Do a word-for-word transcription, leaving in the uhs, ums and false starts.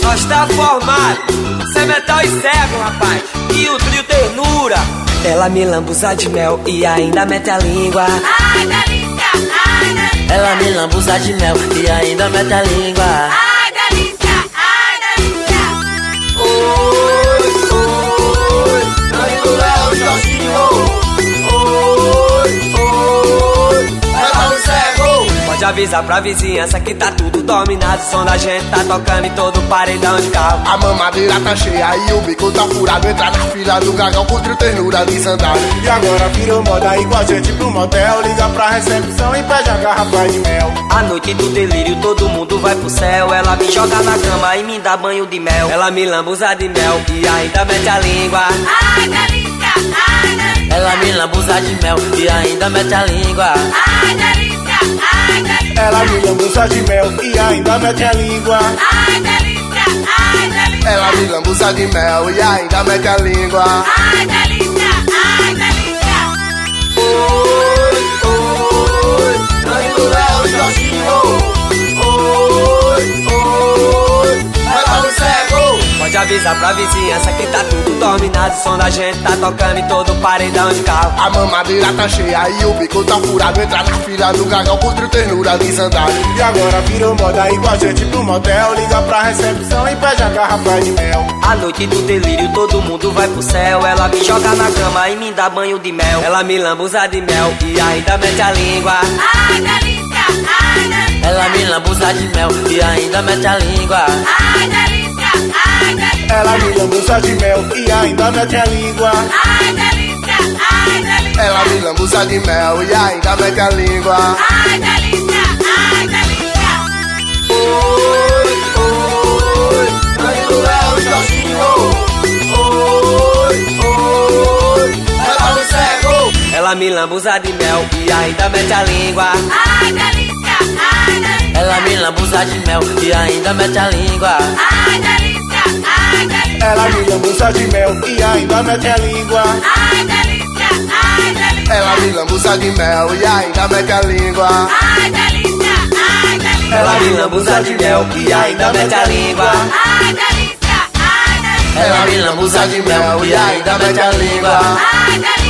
Só está formado, cê metal e cego, rapaz. E o trio ternura. Ela me lambuza de mel e ainda mete a língua. Ai, delícia, ai, delícia. Ela me lambuza de mel e ainda mete a língua. Ai, delícia, ai, delícia. Oi, oi, Danilo Léo, Jorginho. Oi, oi, ela o cego. Pode avisar pra vizinhança que tá tudo dominado. O som da gente tá tocando em todo paredão de carro. A mamadeira tá cheia e o bico tá furado. Entra na fila do gagão com trio ternura de sandália. E agora virou moda ir com a gente pro motel. Liga pra recepção e pede a garrafa de mel. A noite do delírio, todo mundo vai pro céu. Ela me joga na cama e me dá banho de mel. Ela me lambuza de mel e ainda mete a língua. Ai, delícia, ai, delícia. Ela me lambuza de mel e ainda mete a língua. Ai, delícia, ai, delícia. Ela me lambuza de mel e ainda mete a língua. Ai, delícia, ai, delícia. Ela me lambuza de mel e ainda mete a língua. Ai, delícia, ai, delícia. Oi, oi, Danilo Léo, Jorginho. Oi, oi, ela o cego. Pode avisar pra vizinhança que tá tudo dominado. O som da gente tá tocando em todo paredão de carro. A mamadeira tá cheia e o bico tá furado. Entra na fila do gagão com trio ternura de sandália. E agora virou moda ir com a gente pro motel. Liga pra recepção e pede a garrafa de mel. A noite do delírio, todo mundo vai pro céu. Ela me joga na cama e me dá banho de mel. Ela me lambuza de mel e ainda mete a língua. Ai, delícia, ai, delícia. Ela me lambuza de mel e ainda mete a língua. Ai, delícia, ai, delícia. Ela me lambuza de mel e ainda mete a língua. Ai, delícia, ai, delícia. Ela me lambuza de mel e ainda mete a língua. Ai, delícia, ai, delícia. Oi, oi, Danilo Léo, Jorginho. Oi, oi, ela o cego. Ela me lambuza de mel e ainda mete a língua. Ai, delícia, ai, delícia. Ela me lambuza de mel e ainda mete a língua. Ai, delícia, ai, delícia. Ela me lambuza de mel e ainda mete a língua. Ai, delícia, ai, delícia. Ela me lambuza de mel e ainda mete a língua. Ai, delícia, ai, delícia. Ela me lambuza de mel e ainda mete a língua. Ai, delícia, ai, delícia. Ela me lambuza de mel e ainda mete a língua. Ai, delícia.